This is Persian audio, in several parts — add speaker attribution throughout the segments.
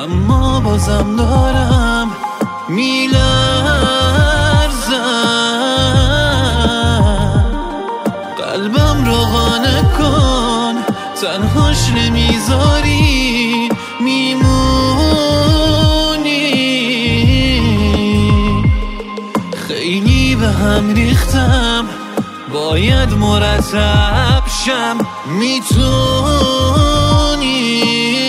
Speaker 1: اما بازم دارم میلرزم. قلبم رو قانع کن، تنهاش نمیذاری میمونی. خیلی به هم ریختم، باید مرتب شم. میتونی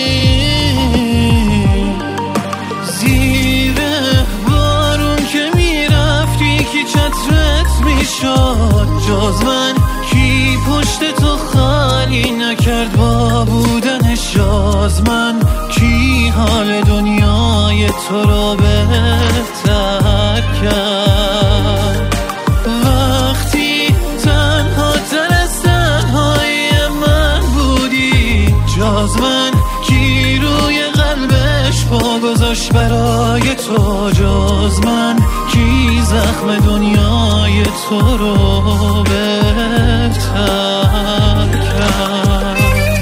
Speaker 1: زیر بارون که میرفتی کی چترت میشد جز من؟ کی پشت تو خالی نکرد با بودنش جز من؟ کی حال دنیای تو رو بهتر کرد وقتی تنها تر از تنهای من بودی جز من؟ کی روی قلبش پا گذاشت برای تو جز من؟ کی زخم دنیای تو رو بهتر کرد؟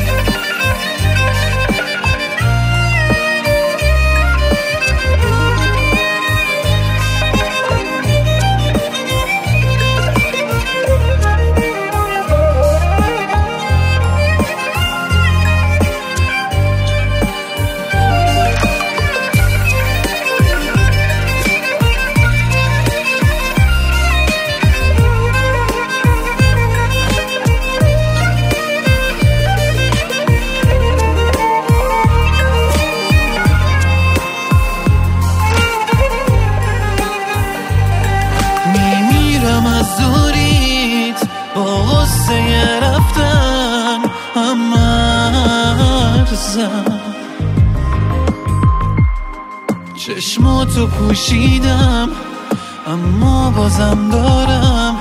Speaker 1: از دوریت با غصه رفتن هم مرزم. چشماتو پوشیدم اما بازم دارم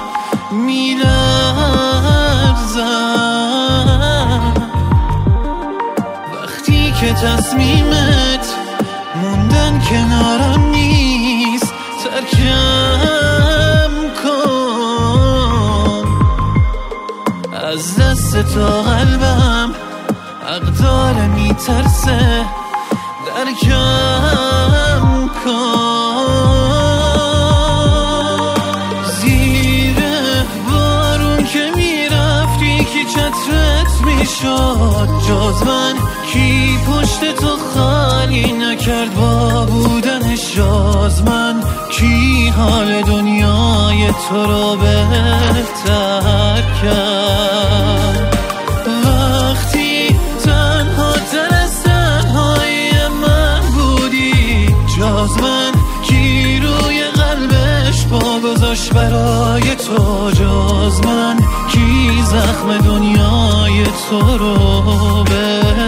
Speaker 1: میلرزم. وقتی که تصمیمت موندن کنارم نیست ترکم کن. از دست تا قلبم عقدار میترسه درکم کن. زیر بارون که میرفتی کی چترت میشد جز من؟ کی پشت تو خالی نکرد با بودنش جز من؟ کی حال دنیای تو رو بهتر کرد وقتی تنها تر از تنهای من بودی جز من؟ کی روی قلبش پا گذاشت برای تو جز من؟ کی زخم دنیای تو رو بهتر